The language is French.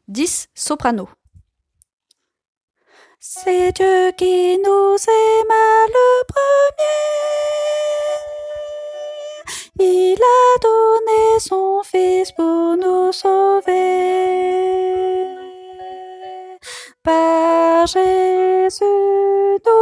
10 soprano. C'est Dieu qui nous aima le premier. Il a donné son Fils pour nous sauver. Par Jésus, nous